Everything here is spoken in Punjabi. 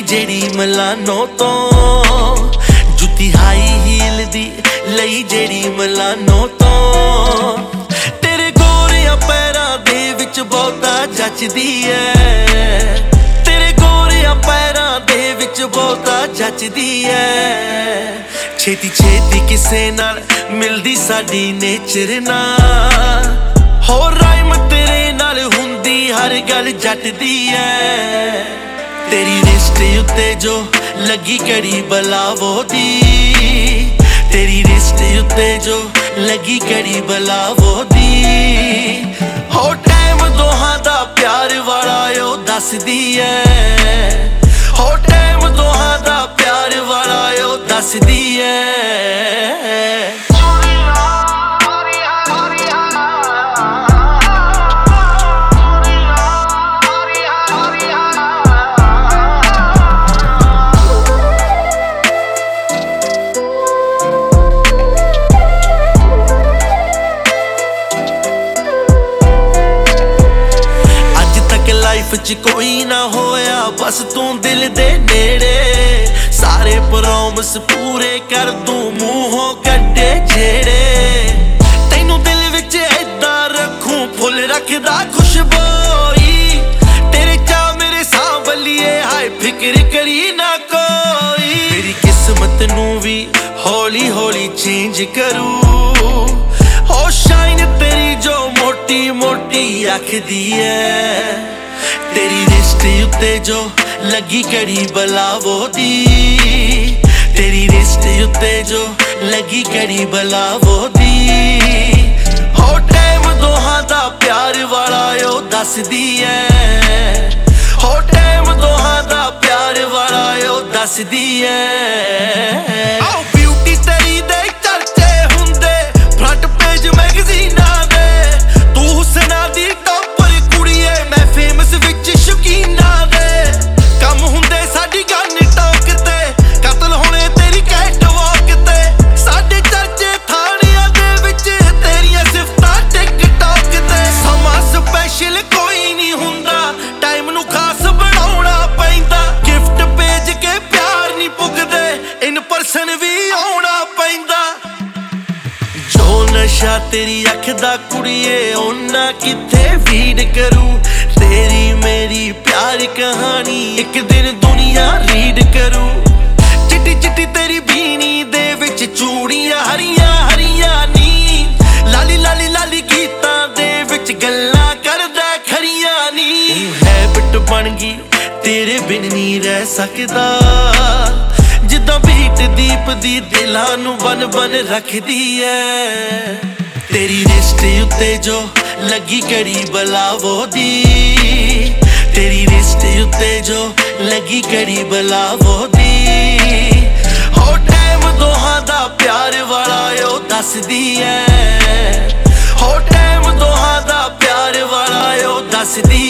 ਜਿਹੜੀ ਮਿਲਾਨੋ ਤੋਂ ਜੁੱਤੀ ਹਾਈ ਹੀਲ ਦੀ ਲਈ ਜਿਹੜੀ ਮਿਲਾਨੋ ਤੋਂ ਤੇਰੇ ਗੋਰਿਆਂ ਪੈਰਾਂ ਦੇ ਵਿੱਚ ਬਹੁਤਾ ਜੱਚਦੀ ਐ ਤੇਰੇ ਗੋਰਿਆਂ ਪੈਰਾਂ ਦੇ ਵਿੱਚ ਬਹੁਤਾ ਜੱਚਦੀ ਐ ਛੇਤੀ ਛੇਤੀ ਕਿਸੇ ਨਾਲ ਮਿਲਦੀ ਸਾਡੀ ਨੇਚਰ ਨਾਲ ਹੋਰ ਰਾਈਮ ਤੇਰੇ ਨਾਲ ਹੁੰਦੀ ਹਰ ਗੱਲ ਜੱਟ ਦੀ ਐ ਤੇਰੀ ਰਿਸ਼ਟ ਉੱਤੇ ਜੋ ਲੱਗੀ ਕੜੀ ਬਲਾਵੋ ਦੀ ਤੇਰੀ ਰਿਸ਼ਟ ਉੱਤੇ ਜੋ ਲੱਗੀ ਕੜੀ ਬਲਾਵੋ ਦੀ ਹੋ ਟਾਈਮ ਦੋਹਾਂ ਦਾ ਪਿਆਰ ਵਾਲਾ ਉਹ ਦੱਸਦੀ ਐ ਹੋ ਟਾਈਮ ਦੋਹਾਂ ਦਾ ਪਿਆਰ ਵਾਲਾ ਉਹ ਦੱਸਦੀ ਐ ਲਾਈਫ ਚ ਕੋਈ ਨਾ ਹੋਇਆ ਬਸ ਤੂੰ ਦਿਲ ਦੇ ਨੇੜੇ ਸਾਰੇ ਪ੍ਰੋਮਿਸ ਪੂਰੇ ਕਰ ਦੂੰ ਮੂੰਹੋਂ ਕੱਢੇ ਜਿਹੜੇ ਤੈਨੂੰ ਦਿਲ ਵਿੱਚ ਏਦਾਂ ਰੱਖੂੰ ਫੁੱਲ ਰੱਖਦਾ ਖੁਸ਼ਬੋਈ ਤੇਰੇ ਚਾਹ ਮੇਰੇ ਸਾਂਭਲੀਏ ਹਾਏ ਫਿਕਰ ਕਰੀ ਨਾ ਕੋਈ ਮੇਰੀ ਕਿਸਮਤ ਨੂੰ ਵੀ ਹੌਲੀ ਹੌਲੀ ਚੇਂਜ ਕਰੂ ਹੋ ਸ਼ਾਈਨ ਤੇਰੀ ਜੋ ਮੋਟੀ ਮੋਟੀ ਆਖਦੀ ਐ ਤੇਰੀ ਰਿਸ਼ਟ ਉੱਤੇ ਜੋ ਲੱਗੀ ਕੜੀ ਬਲਾਵੋ ਦੀ ਤੇਰੀ ਰਿਸ਼ਟ ਉੱਤੇ ਜੋ ਲੱਗੀ ਕੜੀ ਬਲਾਵੋ ਦੀ ਹੋ ਟਾਈਮ ਦੋਹਾਂ ਦਾ ਪਿਆਰ ਵਾਲਾ ਉਹ ਦੱਸਦੀ ਐ ਹੋ ਟਾਈਮ ਦੋਹਾਂ ਦਾ ਪਿਆਰ ਵਾਲਾ ਉਹ ਦੱਸਦੀ ਐ ਆਓ ਬਿਊਟੀ ਤੇਰੀ ਦੇ ਚਰਚੇ ਹੁੰਦੇ ਫਰੰਟ ਪੇਜ ਮੈਗਜ਼ੀਨਾਂ ਦੇ ਤੂੰ ਹੁਸਨਾ ਦੀ ਟੌਪਰ ਕੁੜੀਏ ਮੈਂ ਫੇਮਸ ਵਿੱਚ ਸ਼ੌਕੀਨਾਂ ਦੇ ਕੰਮ ਹੁੰਦੇ ਸਾਡੀ ਗਨ ਟੌਕ ਤੇ ਕਤਲ ਹੋਣੇ ਤੇਰੀ ਕੈਟ ਵਾਕ ਤੇ ਸਾਡੇ ਚਰਚੇ ਥਾਣਿਆਂ ਦੇ ਵਿੱਚ ਤੇਰੀਆਂ ਸਿਫਤਾਂ ਟਿਕਟੌਕ ਤੇ ਸਮਾਂ ਸਪੈਸ਼ਲ ਕੋਈ ਨਹੀਂ ਹੁੰਦਾ ਟਾਈਮ ਨੂੰ ਖਾਸ ਬਣਾਉਣਾ ਪੈਂਦਾ ਗਿਫਟ ਭੇਜ ਕੇ ਪਿਆਰ ਨਹੀਂ ਪੁੱਗਦੇ ਇਨ ਪਰਸਨ ਵੀ ਆਉਣਾ ਪੈਂਦਾ ਜੋ ਨਸ਼ਾ ਤੇਰੀ ਅੱਖ ਦਾ ਕੁੜੀਏ ਉਹਨਾਂ ਕਿੱਥੇ ਫੀਡ ਕਰੂ ਤੇਰੀ ਮੇਰੀ ਪਿਆਰ ਕਹਾਣੀ ਇੱਕ ਦਿਨ ਦੁਨੀਆ ਰੀਡ ਕਰੂ ਚਿੱਟੀ ਚਿੱਟੀ ਤੇਰੀ ਬੀਣੀ ਦੇ ਵਿੱਚ ਚੂੜੀਆਂ ਹਰੀਆਂ ਹਰੀਆਂ ਨੀ ਲਾਲੀ ਲਾਲੀ ਲਾਲੀ ਗੀਤਾਂ ਦੇ ਵਿੱਚ ਗੱਲਾਂ ਕਰਦਾ ਖਰੀਆਂ ਨੀ ਹੈਬਿਟ ਬਣ ਗਈ ਤੇਰੇ ਬਿਨ ਨਹੀਂ ਰਹਿ ਸਕਦਾ ਜਿੱਦਾਂ ਬੀਟ ਦੀਪ ਦੀ ਦਿਲਾਂ ਨੂੰ ਬਨ ਬਨ ਰੱਖਦੀ ਐ ਤੇਰੀ ਰਿਸ਼ਟ ਉੱਤੇ ਜੋ ਲੱਗੀ ਕੜੀ ਬਲਾਵੋ ਦੀ ਤੇਰੀ ਰਿਸ਼ਟ ਉੱਤੇ ਜੋ ਲੱਗੀ ਕੜੀ ਬਲਾਵੋ ਦੀ ਹੋ ਟਾਈਮ ਦੋਹਾਂ ਦਾ ਪਿਆਰ ਵਾਲਾ ਉਹ ਦੱਸਦੀ ਐ ਹੋ ਟਾਈਮ ਦੋਹਾਂ ਦਾ ਪਿਆਰ ਵਾਲਾ ਉਹ ਦੱਸਦੀ